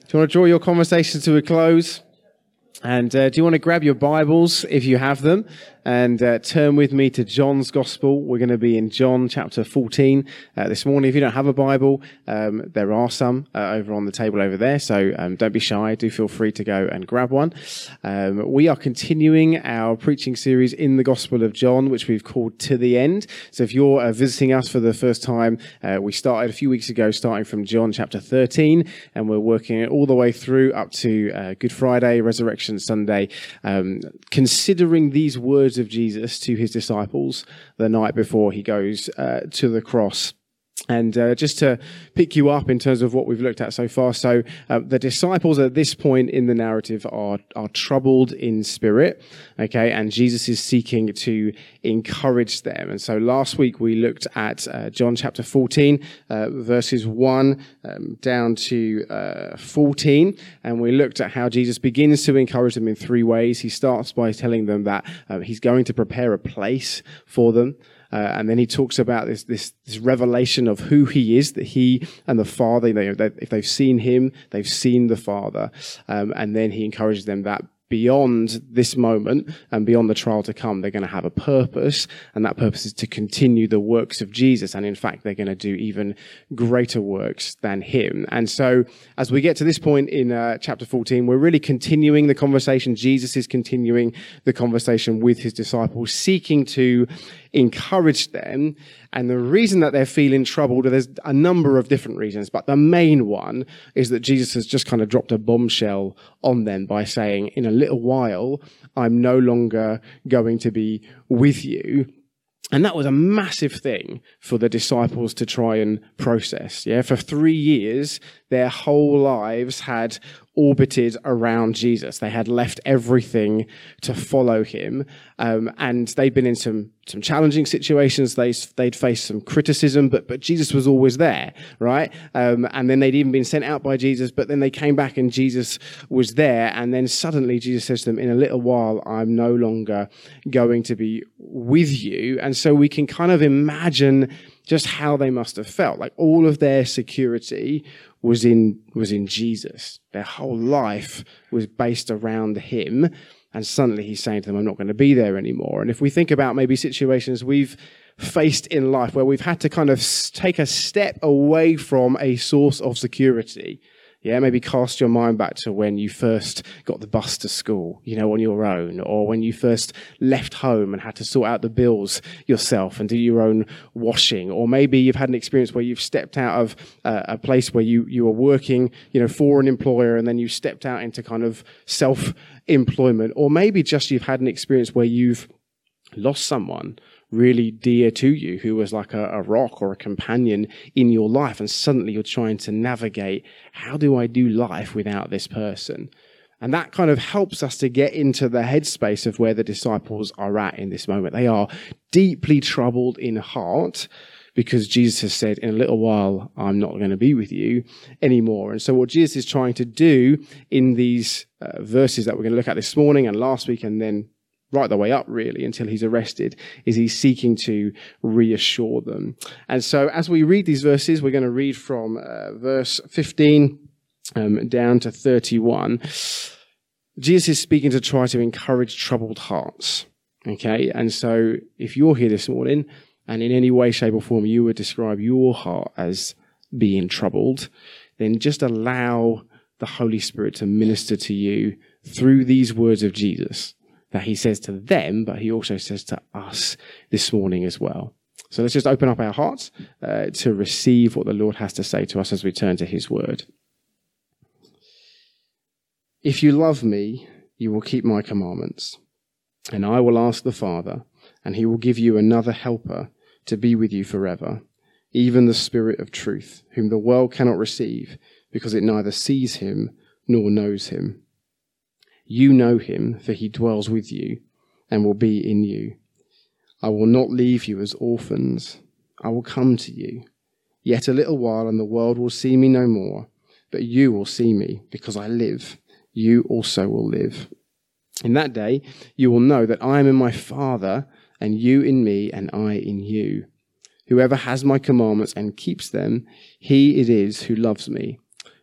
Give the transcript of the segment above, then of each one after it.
Do you want to draw your conversation to a close? And do you want to grab your Bibles, if you have them, and turn with me to John's Gospel? We're going to be in John chapter 14 this morning. If you don't have a Bible, there are some over on the table over there, so don't be shy. Do feel free to go and grab one. We are continuing our preaching series in the Gospel of John, which we've called To the End. So if you're visiting us for the first time, we started a few weeks ago, starting from John chapter 13, and we're working it all the way through up to Good Friday, Resurrection Sunday, considering these words of Jesus to his disciples the night before he goes to the cross. And just to pick you up in terms of what we've looked at so far. So the disciples at this point in the narrative are troubled in spirit, okay? And Jesus is seeking to encourage them. And so last week we looked at John chapter 14, verses 1 down to 14. And we looked at how Jesus begins to encourage them in three ways. He starts by telling them that he's going to prepare a place for them. And then he talks about this revelation of who he is, that he and the Father, if they've seen him, they've seen the Father. And then he encourages them that beyond this moment and beyond the trial to come, they're going to have a purpose, and that purpose is to continue the works of Jesus. And in fact, they're going to do even greater works than him. And so as we get to this point in chapter 14, we're really continuing the conversation. Jesus is continuing the conversation with his disciples, seeking to encourage them. And the reason that they're feeling troubled, there's a number of different reasons, but the main one is that Jesus has just kind of dropped a bombshell on them by saying, in a little while, I'm no longer going to be with you. And that was a massive thing for the disciples to try and process. Yeah, for 3 years, their whole lives had orbited around Jesus. They had left everything to follow him. And they'd been in some challenging situations. They'd faced some criticism, but Jesus was always there, right? And then they'd even been sent out by Jesus, but then they came back and Jesus was there. And then suddenly Jesus says to them, in a little while, I'm no longer going to be with you. And so we can kind of imagine just how they must have felt. Like all of their security was in Jesus. Their whole life was based around him. And suddenly he's saying to them, I'm not going to be there anymore. And if we think about maybe situations we've faced in life where we've had to kind of take a step away from a source of security, yeah, maybe cast your mind back to when you first got the bus to school, on your own, or when you first left home and had to sort out the bills yourself and do your own washing. Or maybe you've had an experience where you've stepped out of a place where you were working, for an employer, and then you stepped out into kind of self-employment. Or maybe just you've had an experience where you've lost someone really dear to you who was like a rock or a companion in your life, and suddenly you're trying to navigate, how do I do life without this person? And that kind of helps us to get into the headspace of where the disciples are at in this moment. They are deeply troubled in heart because Jesus has said, in a little while, I'm not going to be with you anymore. And so what Jesus is trying to do in these verses that we're going to look at this morning and last week and then right the way up, really, until he's arrested, is he's seeking to reassure them. And so as we read these verses, we're going to read from verse 15 down to 31. Jesus is speaking to try to encourage troubled hearts, okay? And so if you're here this morning, and in any way, shape, or form you would describe your heart as being troubled, then just allow the Holy Spirit to minister to you through these words of Jesus that he says to them, but he also says to us this morning as well. So let's just open up our hearts to receive what the Lord has to say to us as we turn to his word. If you love me, you will keep my commandments, and I will ask the Father, and he will give you another helper to be with you forever, even the Spirit of truth, whom the world cannot receive, because it neither sees him nor knows him. You know him, for he dwells with you and will be in you. I will not leave you as orphans. I will come to you. Yet a little while, and the world will see me no more. But you will see me, because I live. You also will live. In that day, you will know that I am in my Father, and you in me, and I in you. Whoever has my commandments and keeps them, he it is who loves me.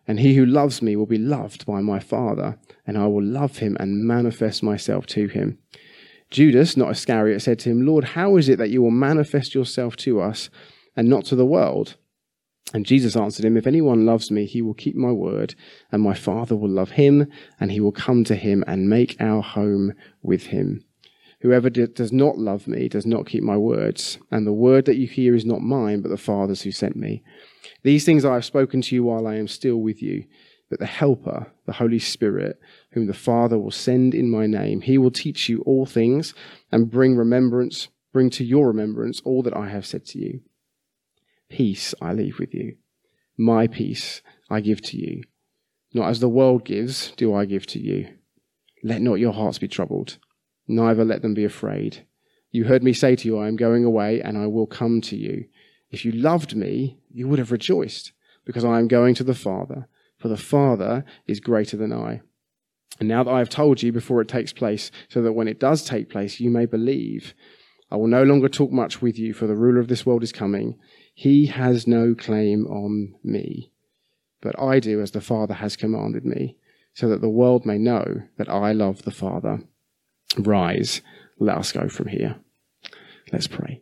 And he who loves me will be loved by my Father, and I will love him and manifest myself to him. Judas, not Iscariot, said to him, Lord, how is it that you will manifest yourself to us and not to the world? And Jesus answered him, if anyone loves me, he will keep my word, and my Father will love him, and he will come to him and make our home with him. Whoever does not love me does not keep my words, and the word that you hear is not mine, but the Father's who sent me. These things I have spoken to you while I am still with you, but the Helper, the Holy Spirit, whom the Father will send in my name, he will teach you all things and bring to your remembrance all that I have said to you. Peace I leave with you. My peace I give to you. Not as the world gives, do I give to you. Let not your hearts be troubled, neither let them be afraid. You heard me say to you, I am going away, and I will come to you. If you loved me, you would have rejoiced, because I am going to the Father, for the Father is greater than I. And now that I have told you before it takes place, so that when it does take place, you may believe, I will no longer talk much with you, for the ruler of this world is coming. He has no claim on me, but I do as the Father has commanded me, so that the world may know that I love the Father. Rise, let us go from here. Let's pray.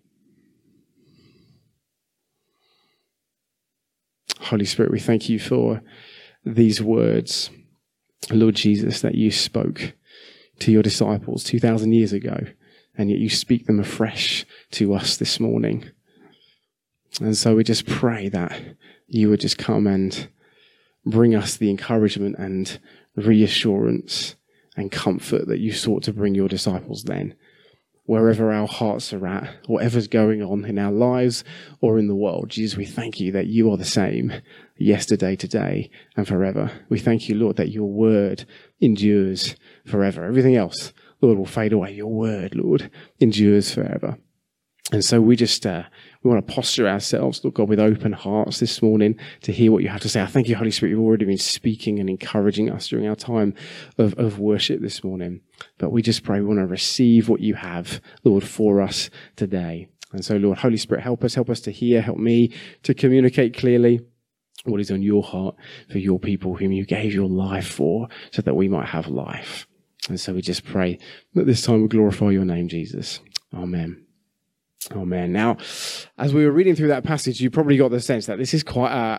Holy Spirit, we thank you for these words, Lord Jesus, that you spoke to your disciples 2,000 years ago, and yet you speak them afresh to us this morning. And so we just pray that you would just come and bring us the encouragement and reassurance and comfort that you sought to bring your disciples then. Wherever our hearts are at, whatever's going on in our lives or in the world, Jesus, we thank you that you are the same yesterday, today, and forever. We thank you, Lord, that your word endures forever. Everything else, Lord, will fade away. Your word, Lord, endures forever. And so we just we want to posture ourselves, Lord God, with open hearts this morning to hear what you have to say. I thank you, Holy Spirit, you've already been speaking and encouraging us during our time of worship this morning. But we just pray we want to receive what you have, Lord, for us today. And so, Lord, Holy Spirit, help us to hear, help me to communicate clearly what is on your heart for your people whom you gave your life for, so that we might have life. And so we just pray that this time we glorify your name, Jesus. Amen. Amen. Now, as we were reading through that passage, you probably got the sense that this is quite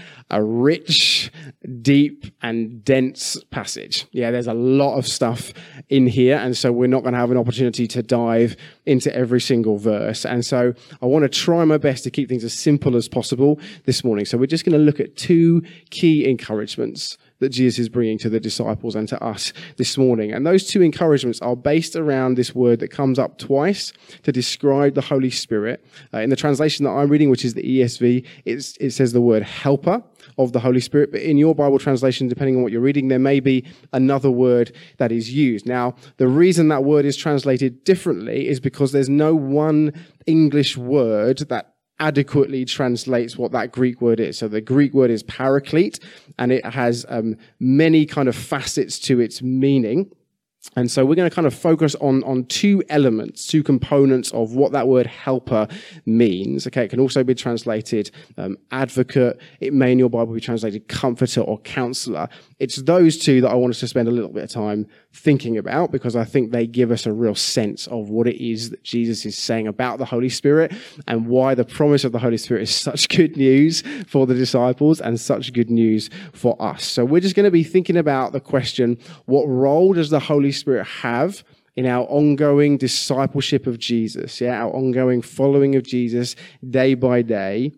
a rich, deep, and dense passage. Yeah, there's a lot of stuff in here, and so we're not going to have an opportunity to dive into every single verse. And so I want to try my best to keep things as simple as possible this morning. So we're just going to look at two key encouragements that Jesus is bringing to the disciples and to us this morning. And those two encouragements are based around this word that comes up twice to describe the Holy Spirit. In the translation that I'm reading, which is the ESV, it says the word helper of the Holy Spirit. But in your Bible translation, depending on what you're reading, there may be another word that is used. Now, the reason that word is translated differently is because there's no one English word that adequately translates what that Greek word is. So the Greek word is paraclete, and it has many kind of facets to its meaning. And so we're going to kind of focus on two elements, two components of what that word helper means. Okay, it can also be translated advocate. It may in your Bible be translated comforter or counselor. It's those two that I want us to spend a little bit of time thinking about, because I think they give us a real sense of what it is that Jesus is saying about the Holy Spirit and why the promise of the Holy Spirit is such good news for the disciples and such good news for us. So we're just going to be thinking about the question, what role does the Holy Spirit have in our ongoing discipleship of Jesus? Yeah, our ongoing following of Jesus day by day.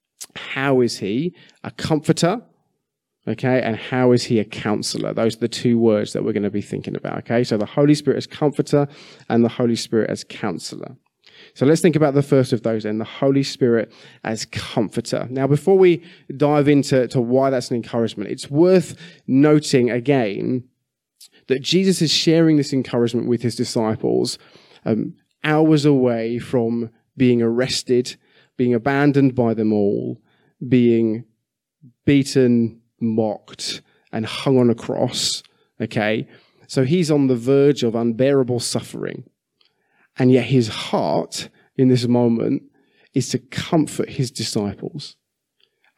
How is he a comforter? Okay, and how is he a counselor? Those are the two words that we're going to be thinking about. Okay, so the Holy Spirit as comforter and the Holy Spirit as counselor. So let's think about the first of those then, the Holy Spirit as comforter. Now, before we dive into why that's an encouragement, it's worth noting again that Jesus is sharing this encouragement with his disciples hours away from being arrested, being abandoned by them all, being beaten, mocked, and hung on a cross. Okay, so he's on the verge of unbearable suffering. And yet his heart in this moment is to comfort his disciples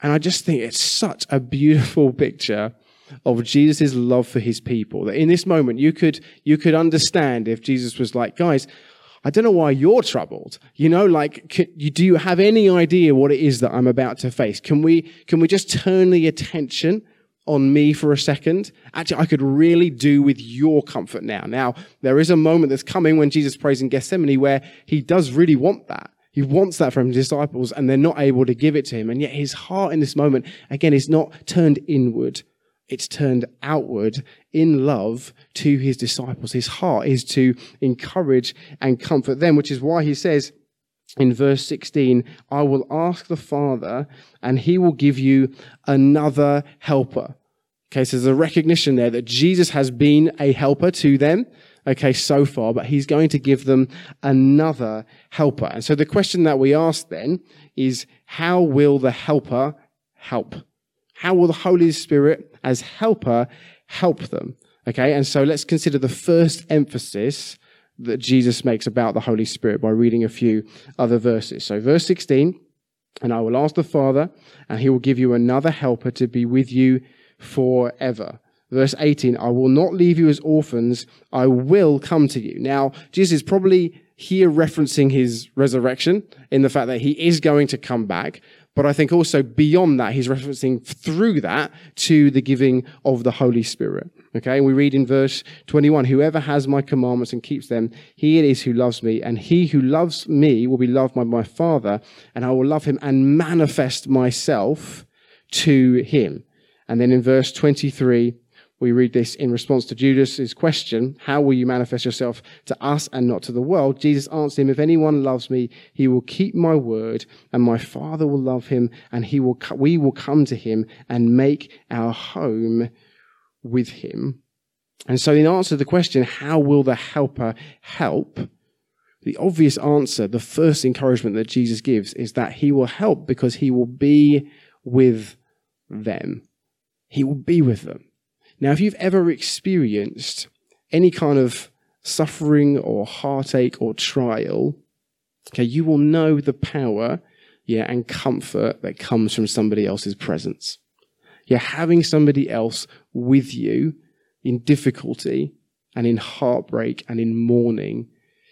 And I just think it's such a beautiful picture of Jesus' love for his people. That in this moment, you could understand if Jesus was like, guys, I don't know why you're troubled. You know, like, do you have any idea what it is that I'm about to face? Can we just turn the attention on me for a second? Actually, I could really do with your comfort now. Now, there is a moment that's coming when Jesus prays in Gethsemane where he does really want that. He wants that from his disciples, and they're not able to give it to him. And yet his heart in this moment, again, is not turned inward. It's turned outward in love to his disciples. His heart is to encourage and comfort them, which is why he says in verse 16, I will ask the Father, and he will give you another helper. Okay, so there's a recognition there that Jesus has been a helper to them, okay, so far, but he's going to give them another helper. And so the question that we ask then is, how will the helper help? How will the Holy Spirit as helper help them? Okay, and so let's consider the first emphasis that Jesus makes about the Holy Spirit by reading a few other verses. So verse 16, and I will ask the Father, and he will give you another helper to be with you forever. Verse 18, I will not leave you as orphans, I will come to you. Now, Jesus is probably here referencing his resurrection in the fact that he is going to come back. But I think also beyond that, he's referencing through that to the giving of the Holy Spirit. Okay, and we read in verse 21, whoever has my commandments and keeps them, he it is who loves me, and he who loves me will be loved by my Father, and I will love him and manifest myself to him. And then in verse 23, we read this in response to Judas's question, how will you manifest yourself to us and not to the world? Jesus answered him, if anyone loves me, he will keep my word, and my Father will love him, and we will come to him and make our home with him. And so in answer to the question, how will the helper help? The obvious answer, the first encouragement that Jesus gives is that he will help because he will be with them. He will be with them. Now, if you've ever experienced any kind of suffering or heartache or trial, okay, you will know the power, and comfort that comes from somebody else's presence. Having somebody else with you in difficulty and in heartbreak and in mourning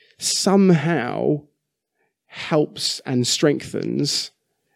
somehow helps and strengthens.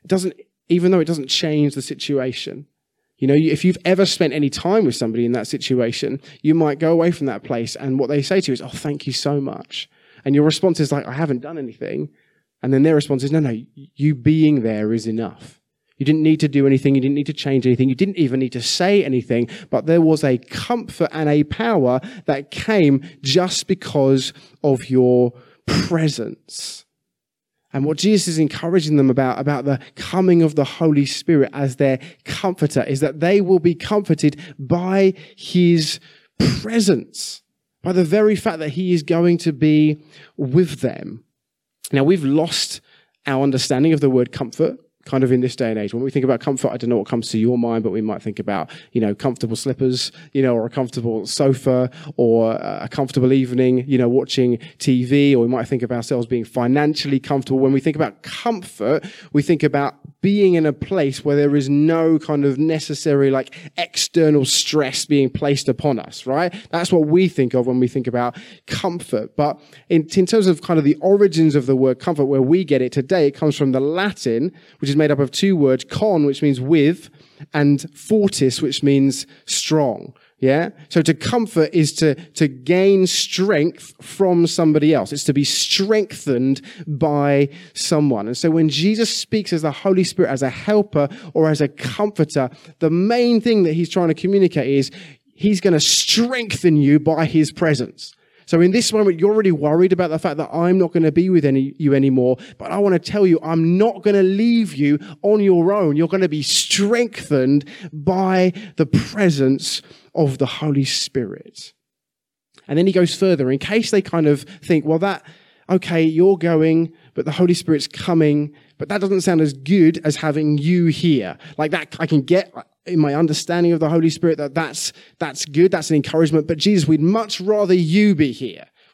Even though it doesn't change the situation. You know, if you've ever spent any time with somebody in that situation, you might go away from that place and what they say to you is, oh, thank you so much. And your response is like, I haven't done anything. And then their response is, no, you being there is enough. You didn't need to do anything. You didn't need to change anything. You didn't even need to say anything. But there was a comfort and a power that came just because of your presence. And what Jesus is encouraging them about the coming of the Holy Spirit as their comforter is that they will be comforted by his presence, by the very fact that he is going to be with them. Now, we've lost our understanding of the word comfort kind of in this day and age. When we think about comfort, I don't know what comes to your mind, but we might think about, comfortable slippers, or a comfortable sofa, or a comfortable evening, watching TV, or we might think of ourselves being financially comfortable. When we think about comfort, we think about being in a place where there is no kind of necessary external stress being placed upon us, right? That's what we think of when we think about comfort. But in terms of kind of the origins of the word comfort, where we get it today, it comes from the Latin, which is made up of two words, con, which means with, and fortis, which means strong. Yeah? So to comfort is to gain strength from somebody else. It's to be strengthened by someone. And so when Jesus speaks as the Holy Spirit, as a helper or as a comforter, the main thing that he's trying to communicate is he's going to strengthen you by his presence. So in this moment, you're already worried about the fact that I'm not going to be with you anymore. But I want to tell you, I'm not going to leave you on your own. You're going to be strengthened by the presence of the Holy Spirit. And then he goes further in case they kind of think, well, okay, you're going, but the Holy Spirit's coming, but that doesn't sound as good as having you here. Like that, I can get in my understanding of the Holy Spirit that's good, that's an encouragement. But Jesus, we'd much rather you be here.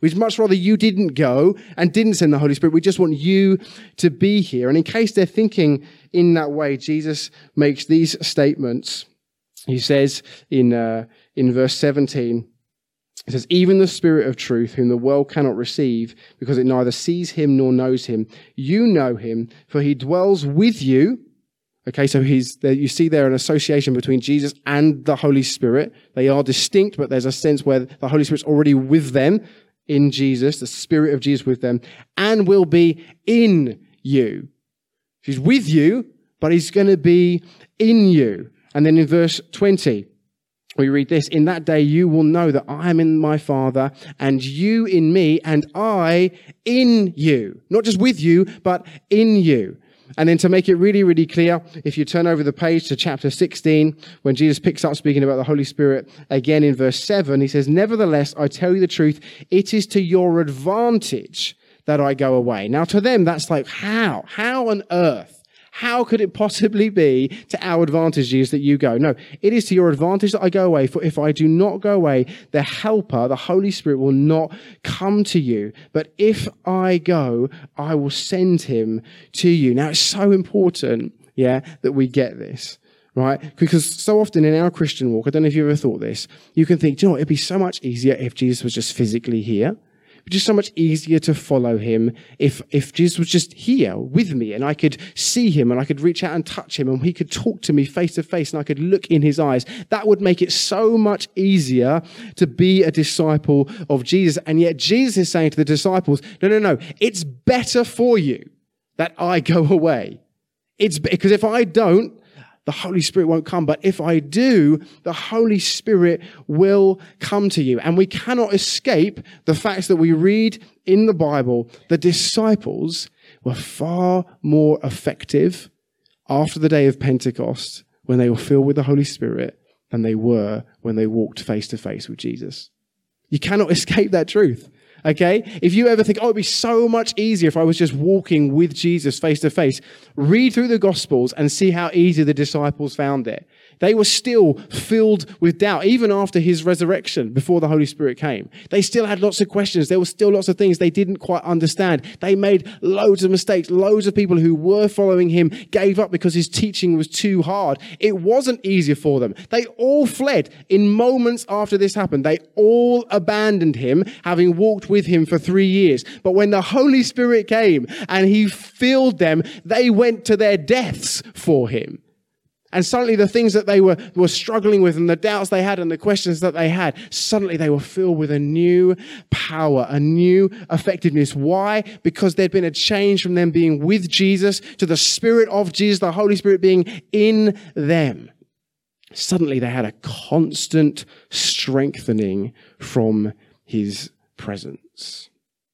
We'd much rather you didn't go and didn't send the Holy Spirit. We just want you to be here. And in case they're thinking in that way, Jesus makes these statements. He says in verse 17, it says, even the Spirit of truth, whom the world cannot receive, because it neither sees him nor knows him. You know him, for he dwells with you. Okay, so you see there an association between Jesus and the Holy Spirit. They are distinct, but there's a sense where the Holy Spirit's already with them in Jesus, the Spirit of Jesus with them, and will be in you. He's with you, but he's going to be in you. And then in verse 20, we read this, in that day you will know that I am in my Father, and you in me, and I in you. Not just with you, but in you. And then to make it really, really clear, if you turn over the page to chapter 16, when Jesus picks up speaking about the Holy Spirit, again in verse 7, he says, nevertheless, I tell you the truth, it is to your advantage that I go away. Now to them, that's like, how? How on earth? How could it possibly be to our advantage, Jesus, that you go? No, it is to your advantage that I go away. For if I do not go away, the Helper, the Holy Spirit, will not come to you. But if I go, I will send him to you. Now, it's so important, that we get this. Right? Because so often in our Christian walk, I don't know if you ever thought this, you can think, it'd be so much easier if Jesus was just physically here. Just so much easier to follow him if Jesus was just here with me and I could see him and I could reach out and touch him and he could talk to me face to face and I could look in his eyes. That would make it so much easier to be a disciple of Jesus. And yet Jesus is saying to the disciples, no, it's better for you that I go away. It's because if I don't, the Holy Spirit won't come. But if I do, the Holy Spirit will come to you. And we cannot escape the fact that we read in the Bible, the disciples were far more effective after the day of Pentecost when they were filled with the Holy Spirit than they were when they walked face to face with Jesus. You cannot escape that truth. Okay? If you ever think, it'd be so much easier if I was just walking with Jesus face to face, read through the Gospels and see how easy the disciples found it. They were still filled with doubt, even after his resurrection, before the Holy Spirit came. They still had lots of questions. There were still lots of things they didn't quite understand. They made loads of mistakes. Loads of people who were following him gave up because his teaching was too hard. It wasn't easier for them. They all fled in moments after this happened. They all abandoned him, having walked with him for 3 years. But when the Holy Spirit came and he filled them, they went to their deaths for him. And suddenly the things that they were struggling with and the doubts they had and the questions that they had, suddenly they were filled with a new power, a new effectiveness. Why? Because there'd been a change from them being with Jesus to the Spirit of Jesus, the Holy Spirit being in them. Suddenly they had a constant strengthening from his presence.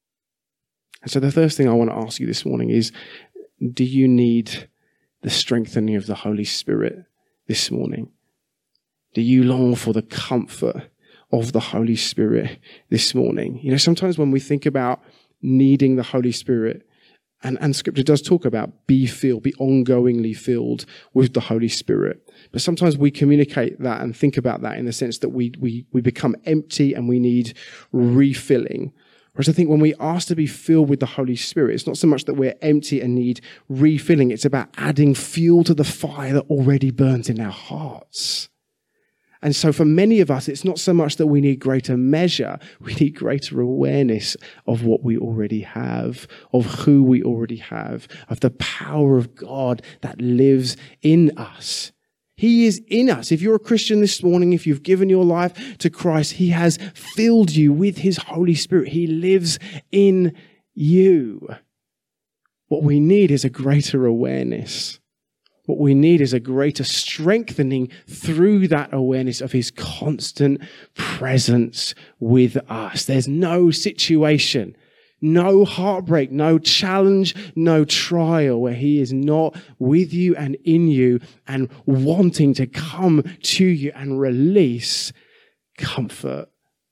And so the first thing I want to ask you this morning is, do you need the strengthening of the Holy Spirit this morning? Do you long for the comfort of the Holy Spirit this morning? Sometimes when we think about needing the Holy Spirit, and Scripture does talk about be ongoingly filled with the Holy Spirit. But sometimes we communicate that and think about that in the sense that we become empty and we need refilling. Whereas I think when we ask to be filled with the Holy Spirit, it's not so much that we're empty and need refilling. It's about adding fuel to the fire that already burns in our hearts. And so for many of us, it's not so much that we need greater measure. We need greater awareness of what we already have, of who we already have, of the power of God that lives in us. He is in us. If you're a Christian this morning, if you've given your life to Christ, he has filled you with his Holy Spirit. He lives in you. What we need is a greater awareness. What we need is a greater strengthening through that awareness of his constant presence with us. There's no situation, no heartbreak, no challenge, no trial where he is not with you and in you and wanting to come to you and release comfort,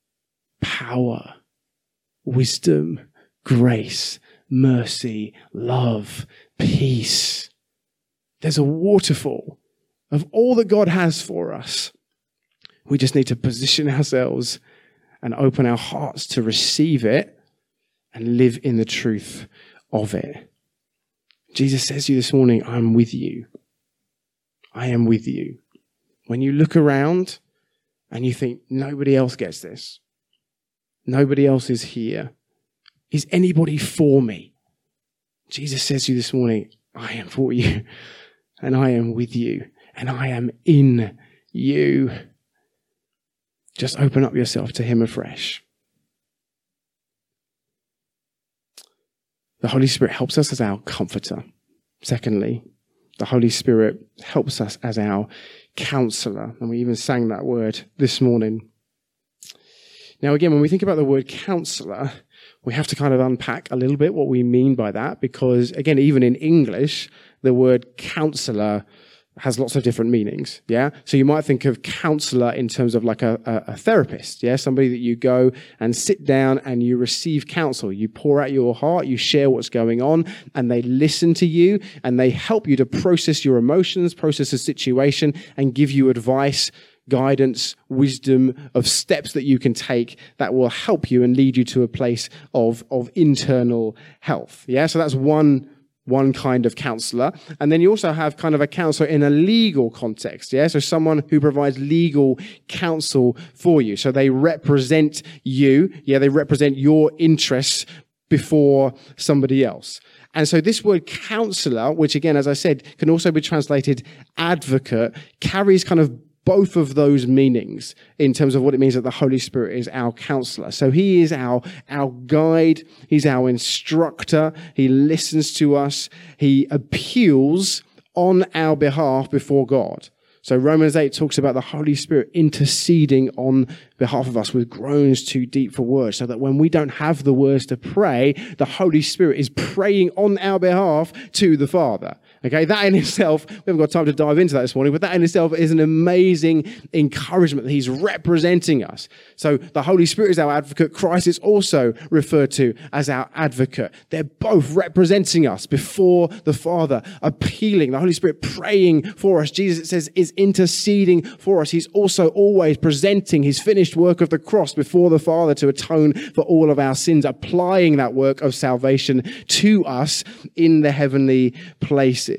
power, wisdom, grace, mercy, love, peace. There's a waterfall of all that God has for us. We just need to position ourselves and open our hearts to receive it and live in the truth of it. Jesus says to you this morning, I'm with you. I am with you. When you look around and you think, nobody else gets this, nobody else is here, is anybody for me? Jesus says to you this morning, I am for you, and I am with you, and I am in you. Just open up yourself to him afresh. The Holy Spirit helps us as our comforter. Secondly, the Holy Spirit helps us as our counselor. And we even sang that word this morning. Now, again, when we think about the word counselor, we have to kind of unpack a little bit what we mean by that, because, again, even in English, the word counselor has lots of different meanings, yeah? So you might think of counselor in terms of like a therapist, yeah? Somebody that you go and sit down and you receive counsel. You pour out your heart, you share what's going on, and they listen to you, and they help you to process your emotions, process the situation, and give you advice, guidance, wisdom of steps that you can take that will help you and lead you to a place of internal health, yeah? So that's one kind of counselor. And then you also have kind of a counselor in a legal context, yeah? So someone who provides legal counsel for you. So they represent you, yeah? They represent your interests before somebody else. And so this word counselor, which again, as I said, can also be translated advocate, carries kind of both of those meanings in terms of what it means that the Holy Spirit is our counselor. So he is our guide. He's our instructor. He listens to us. He appeals on our behalf before God. So Romans 8 talks about the Holy Spirit interceding on behalf of us with groans too deep for words, so that when we don't have the words to pray, the Holy Spirit is praying on our behalf to the Father. Okay, that in itself, we haven't got time to dive into that this morning, but that in itself is an amazing encouragement that he's representing us. So the Holy Spirit is our advocate. Christ is also referred to as our advocate. They're both representing us before the Father, appealing. The Holy Spirit praying for us. Jesus, it says, is interceding for us. He's also always presenting his finished work of the cross before the Father to atone for all of our sins, applying that work of salvation to us in the heavenly places.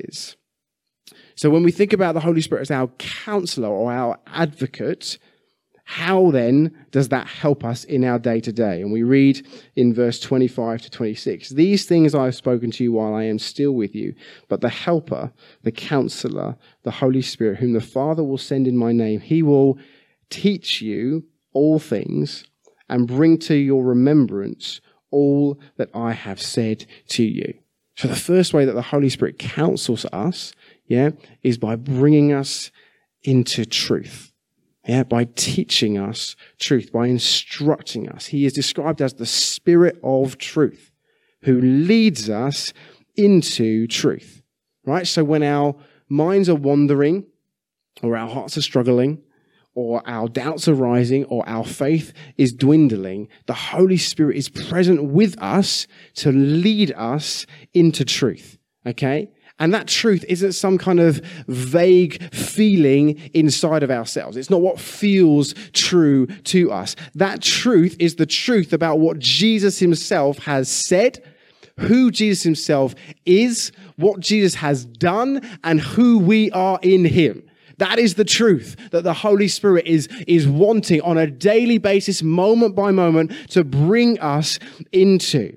So when we think about the Holy Spirit as our counselor or our advocate, how then does that help us in our day-to-day? And we read in verse 25 to 26, these things I have spoken to you while I am still with you, but the helper, the counselor, the Holy Spirit, whom the Father will send in my name, he will teach you all things and bring to your remembrance all that I have said to you. So the first way that the Holy Spirit counsels us, yeah, is by bringing us into truth. Yeah, by teaching us truth, by instructing us. He is described as the Spirit of truth who leads us into truth, right? So when our minds are wandering or our hearts are struggling or our doubts are rising or our faith is dwindling, the Holy Spirit is present with us to lead us into truth, okay? And that truth isn't some kind of vague feeling inside of ourselves. It's not what feels true to us. That truth is the truth about what Jesus himself has said, who Jesus himself is, what Jesus has done, and who we are in him. That is the truth that the Holy Spirit is wanting on a daily basis, moment by moment, to bring us into.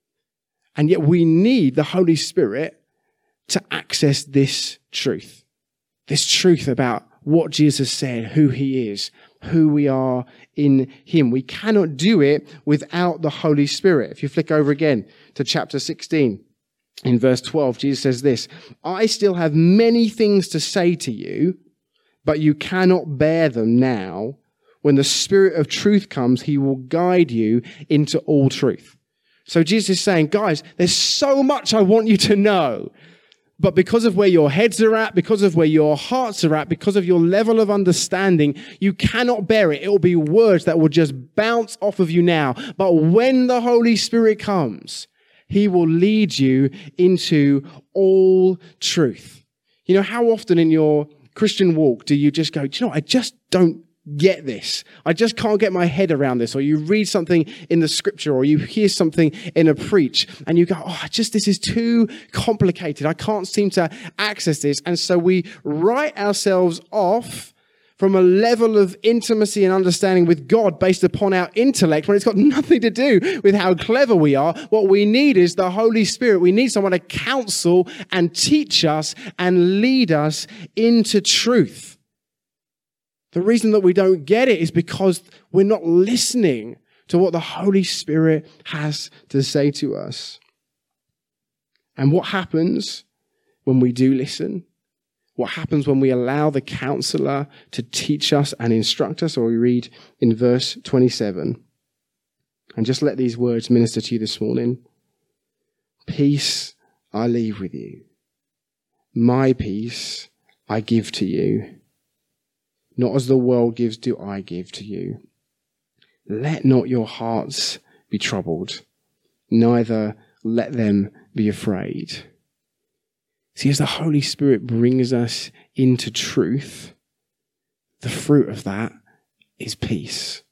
And yet we need the Holy Spirit to access this truth about what Jesus said, who he is, who we are in him. We cannot do it without the Holy Spirit. If you flick over again to chapter 16, in verse 12, Jesus says this, I still have many things to say to you, but you cannot bear them now. When the Spirit of truth comes, he will guide you into all truth. So Jesus is saying, guys, there's so much I want you to know. But because of where your heads are at, because of where your hearts are at, because of your level of understanding, you cannot bear it. It will be words that will just bounce off of you now. But when the Holy Spirit comes, he will lead you into all truth. You know, how often in your Christian walk do you just go, do you know, I just don't get this. I just can't get my head around this. Or you read something in the scripture, or you hear something in a preach, and you go, this is too complicated. I can't seem to access this. And so we write ourselves off from a level of intimacy and understanding with God based upon our intellect, when it's got nothing to do with how clever we are. What we need is the Holy Spirit. We need someone to counsel and teach us and lead us into truth. The reason that we don't get it is because we're not listening to what the Holy Spirit has to say to us. And what happens when we do listen? What happens when we allow the counselor to teach us and instruct us? Or we read in verse 27. And just let these words minister to you this morning. Peace I leave with you. My peace I give to you. Not as the world gives do I give to you. Let not your hearts be troubled, neither let them be afraid. See, as the Holy Spirit brings us into truth, the fruit of that is peace.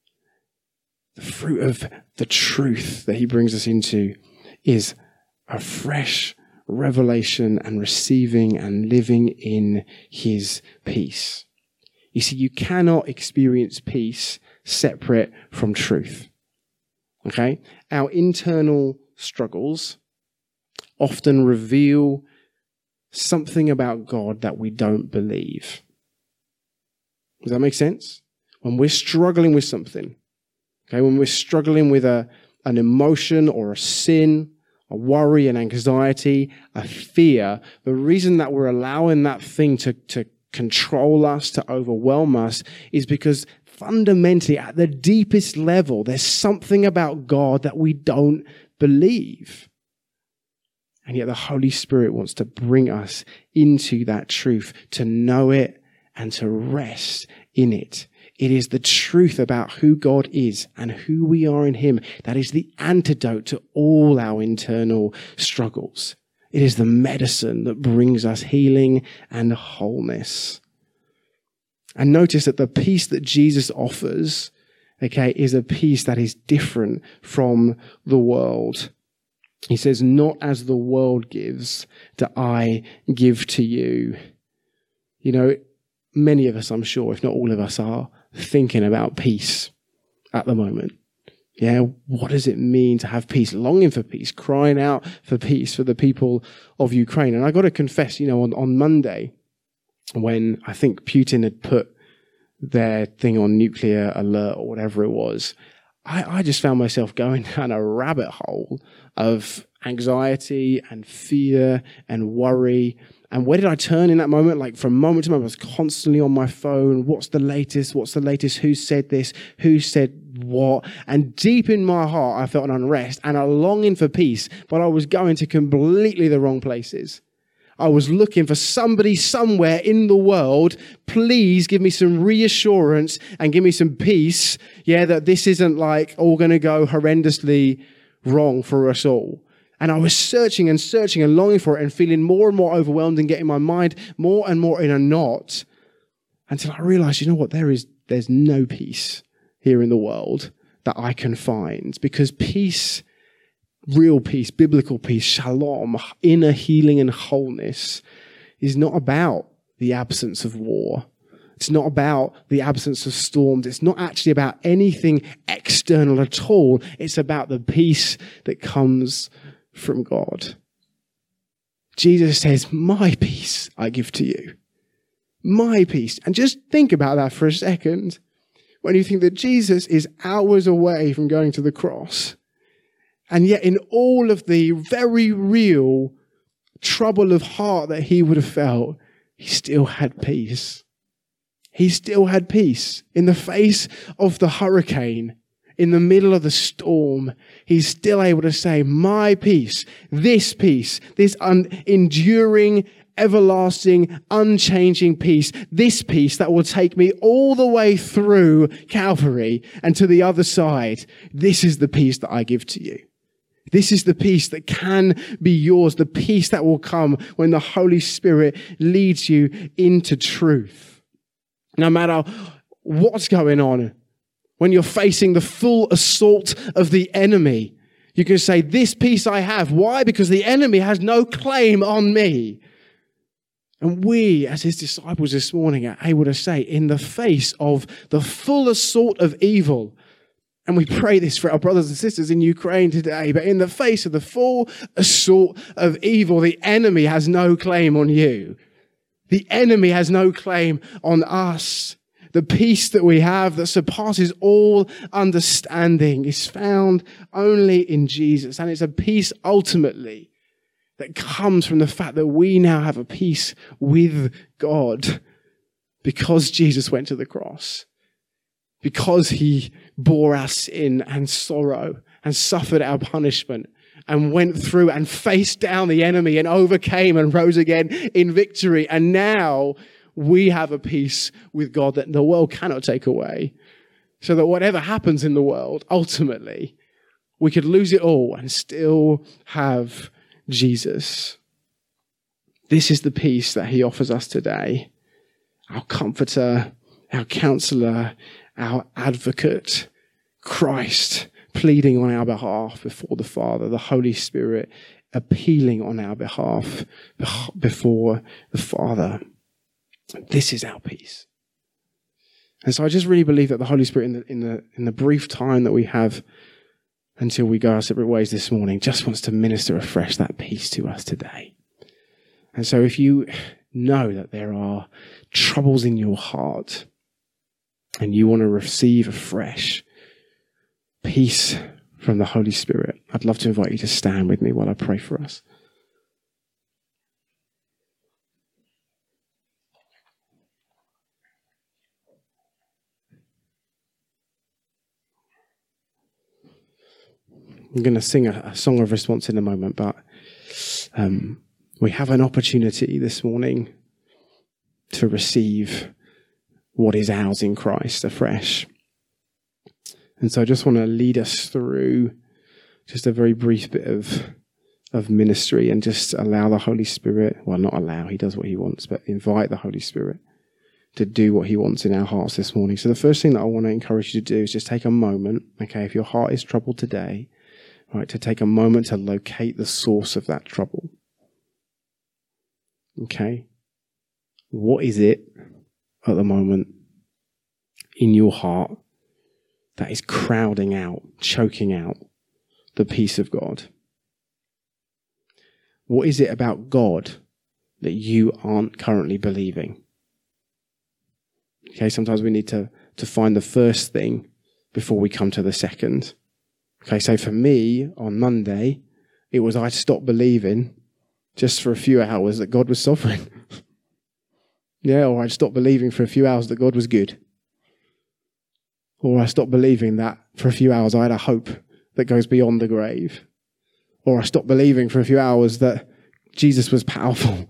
The fruit of the truth that he brings us into is a fresh revelation and receiving and living in his peace. You see, you cannot experience peace separate from truth. Okay? Our internal struggles often reveal something about God that we don't believe. Does that make sense? When we're struggling with something, okay, when we're struggling with an emotion or a sin, a worry, an anxiety, a fear, the reason that we're allowing that thing to control us, to overwhelm us, is because fundamentally, at the deepest level, there's something about God that we don't believe. And yet the Holy Spirit wants to bring us into that truth, to know it and to rest in it. It is the truth about who God is and who we are in him that is the antidote to all our internal struggles. It is the medicine that brings us healing and wholeness. And notice that the peace that Jesus offers, okay, is a peace that is different from the world. He says, not as the world gives, do I give to you. You know, many of us, I'm sure, if not all of us, are thinking about peace at the moment. Yeah, what does it mean to have peace? Longing for peace, crying out for peace for the people of Ukraine. And I got to confess, on Monday, when I think Putin had put their thing on nuclear alert or whatever it was, I just found myself going down a rabbit hole of anxiety and fear and worry. And where did I turn in that moment? Like from moment to moment, I was constantly on my phone. What's the latest? What's the latest? Who said this? Who said what? And deep in my heart, I felt an unrest and a longing for peace, but I was going to completely the wrong places. I was looking for somebody somewhere in the world, please give me some reassurance and give me some peace, that this isn't like all going to go horrendously wrong for us all. And I was searching and searching and longing for it and feeling more and more overwhelmed and getting my mind more and more in a knot until I realized, there's no peace here in the world that I can find, because peace, real peace, biblical peace, shalom, inner healing and wholeness is not about the absence of war. It's not about the absence of storms. It's not actually about anything external at all. It's about the peace that comes from God. Jesus says, my peace I give to you. My peace. And just think about that for a second. When you think that Jesus is hours away from going to the cross, and yet in all of the very real trouble of heart that he would have felt, he still had peace. He still had peace. In the face of the hurricane, in the middle of the storm, he's still able to say, my peace, this enduring, everlasting, unchanging peace, this peace that will take me all the way through Calvary and to the other side. This is the peace that I give to you. This is the peace that can be yours, the peace that will come when the Holy Spirit leads you into truth. No matter what's going on, when you're facing the full assault of the enemy, you can say, this peace I have. Why? Because the enemy has no claim on me. And we, as his disciples this morning, are able to say, in the face of the full assault of evil, and we pray this for our brothers and sisters in Ukraine today, but in the face of the full assault of evil, the enemy has no claim on you. The enemy has no claim on us. The peace that we have that surpasses all understanding is found only in Jesus. And it's a peace ultimately that comes from the fact that we now have a peace with God because Jesus went to the cross. Because he bore our sin and sorrow and suffered our punishment and went through and faced down the enemy and overcame and rose again in victory. And now we have a peace with God that the world cannot take away. So that whatever happens in the world, ultimately, we could lose it all and still have Jesus. This is the peace that he offers us today. Our comforter, our counselor, our advocate, Christ pleading on our behalf before the Father, the Holy Spirit appealing on our behalf before the Father. This is our peace. And so I just really believe that the Holy Spirit in the brief time that we have until we go our separate ways this morning just wants to minister afresh that peace to us today. And so if you know that there are troubles in your heart and you want to receive afresh peace from the Holy Spirit, I'd love to invite you to stand with me while I pray for us. I'm going to sing a song of response in a moment, but we have an opportunity this morning to receive what is ours in Christ afresh. And so I just want to lead us through just a very brief bit of ministry and just allow the Holy Spirit, well, not allow, he does what he wants, but invite the Holy Spirit to do what he wants in our hearts this morning. So the first thing that I want to encourage you to do is just take a moment, okay, if your heart is troubled today, right, to take a moment to locate the source of that trouble. Okay? What is it at the moment in your heart that is crowding out, choking out the peace of God? What is it about God that you aren't currently believing? Okay, sometimes we need to find the first thing before we come to the second. Okay, so for me, on Monday, it was I stopped believing just for a few hours that God was sovereign. Yeah, or I'd stopped believing for a few hours that God was good. Or I stopped believing that for a few hours I had a hope that goes beyond the grave. Or I stopped believing for a few hours that Jesus was powerful.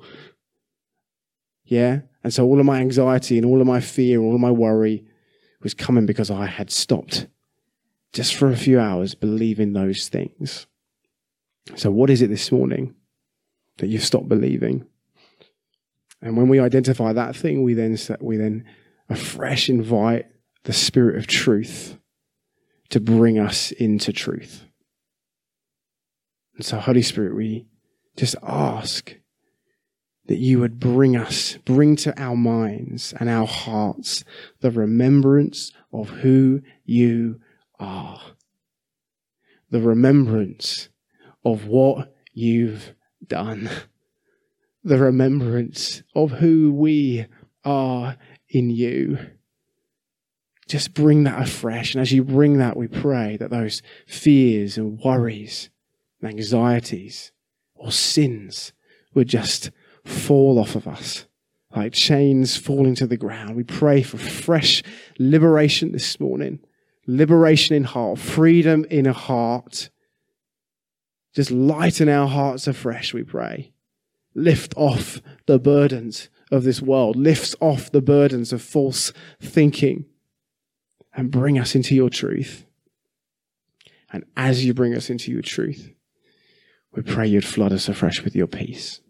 Yeah? And so all of my anxiety and all of my fear, all of my worry was coming because I had stopped just for a few hours believing those things. So what is it this morning that you've stopped believing? And when we identify that thing, we then afresh invite the Spirit of truth to bring us into truth. And so, Holy Spirit, we just ask that you would bring to our minds and our hearts the remembrance of who you are. The remembrance of what you've done. The remembrance of who we are in you. Just bring that afresh. And as you bring that, we pray that those fears and worries and anxieties or sins would just fall off of us like chains falling to the ground. We pray for fresh liberation this morning. Liberation in heart, freedom in a heart. Just lighten our hearts afresh, we pray. Lift off the burdens of this world. Lift off the burdens of false thinking. And bring us into your truth. And as you bring us into your truth, we pray you'd flood us afresh with your peace.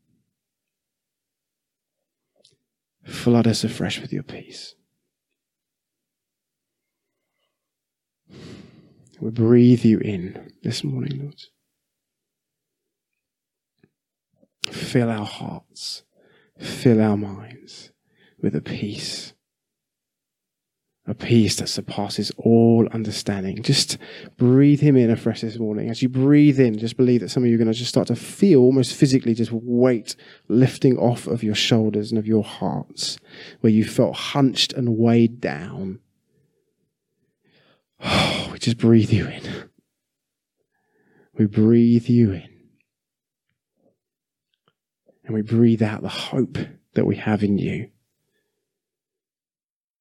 Flood us afresh with your peace. We breathe you in this morning, Lord. Fill our hearts, fill our minds with a peace that surpasses all understanding. Just breathe him in afresh this morning. As you breathe in, just believe that some of you are going to just start to feel almost physically just weight lifting off of your shoulders and of your hearts, where you felt hunched and weighed down. Oh, we just breathe you in. We breathe you in. And we breathe out the hope that we have in you.